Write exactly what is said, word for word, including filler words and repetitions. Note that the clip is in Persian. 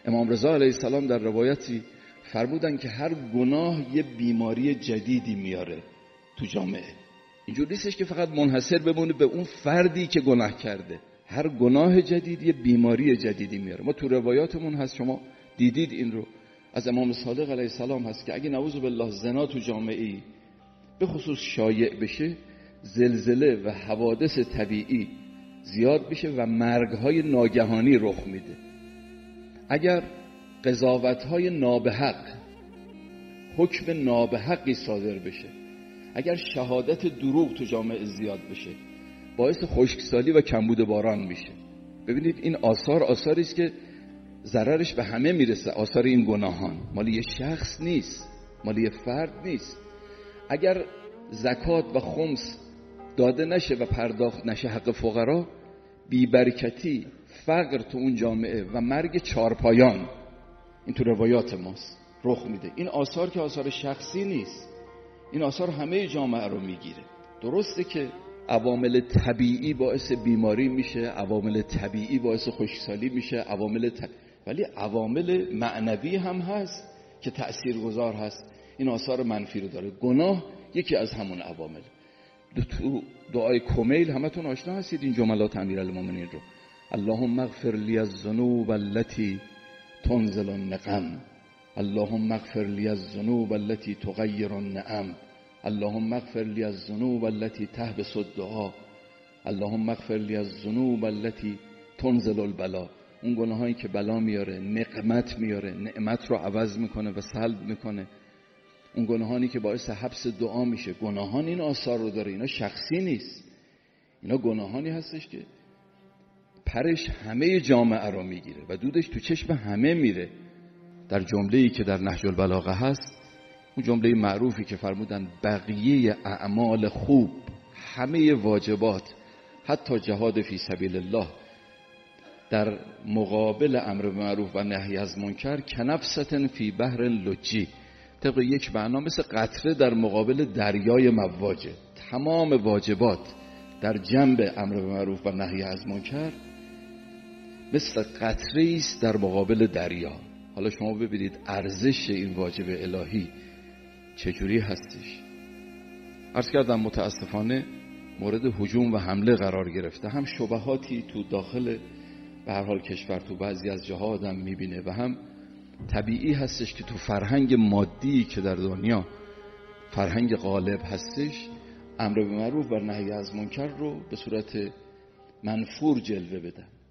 امام رضا علیه السلام در روایتی فرمودن که هر گناه یه بیماری جدیدی میاره تو جامعه. اینجور نیستش که فقط منحصر بمونه به اون فردی که گناه کرده. هر گناه جدید یه بیماری جدیدی میاره. ما تو روایاتمون هست، شما دیدید این رو، از امام صادق علیه السلام هست که اگه نعوذ بالله زنا تو جامعه‌ای به خصوص شایع بشه، زلزله و حوادث طبیعی زیاد بشه و مرگ‌های ناگهانی رخ میده. اگر قضاوت‌های نابحق، حکم نابحقی صادر بشه، اگر شهادت دروغ تو جامعه زیاد بشه، باعث خشکسالی و کمبود باران میشه. ببینید این آثار آثاری است که ضررش به همه میرسه. آثار این گناهان مال یه شخص نیست، مال یه فرد نیست. اگر زکات و خمس داده نشه و پرداخت نشه حق فقرا، بی‌برکتی، فقر تو اون جامعه و مرگ چارپایان، این تو روایات ماست، رخ میده. این آثار که آثار شخصی نیست، این آثار همه جامعه رو میگیره. درسته که عوامل طبیعی باعث بیماری میشه، عوامل طبیعی باعث خشکسالی میشه، عوامل ط... ولی عوامل معنوی هم هست که تأثیرگذار هست. این آثار منفی رو داره. گناه یکی از همون عوامل. تو دعای کمیل همتون آشنا هستید این جملات امیرالمومنین رو. اللهم اغفر لی الذنوب التي تنزل النقم، اللهم اغفر لی الذنوب التي تغیر النعم، اللهم اغفر لی الذنوب التي تحبس الدعاء، اللهم اغفر لی الذنوب التي تنزل البلاء. اون گناهایی که بلا میاره، نقمت میاره، نعمت رو عوض میکنه و سلب میکنه. اون گناهانی که باعث حبس دعا میشه. گناهان این آثار رو داره. اینا شخصی نیست، اینا گناهانی هستش که پرش همه جامعه رو میگیره و دودش تو چشم همه میره. در جمله‌ای که در نهج البلاغه هست، اون جمله معروفی که فرمودن بقیه اعمال خوب، همه واجبات، حتی جهاد فی سبیل الله، در مقابل امر معروف و نهی از منکر کنفستن فی بحر لجی، طبق یک معنا مثل قطره در مقابل دریای مواجه. تمام واجبات در جنب امر معروف و نهی از منکر مثل قطره است در مقابل دریا. حالا شما ببینید ارزش این واجب الهی چجوری هستش. عرض کردم متاسفانه مورد هجوم و حمله قرار گرفته. هم شبهاتی تو داخل به هر حال کشور تو بعضی از جاها آدم میبینه و هم طبیعی هستش که تو فرهنگ مادی که در دنیا فرهنگ غالب هستش، امر به معروف و نهی از منکر رو به صورت منفور جلوه بدن.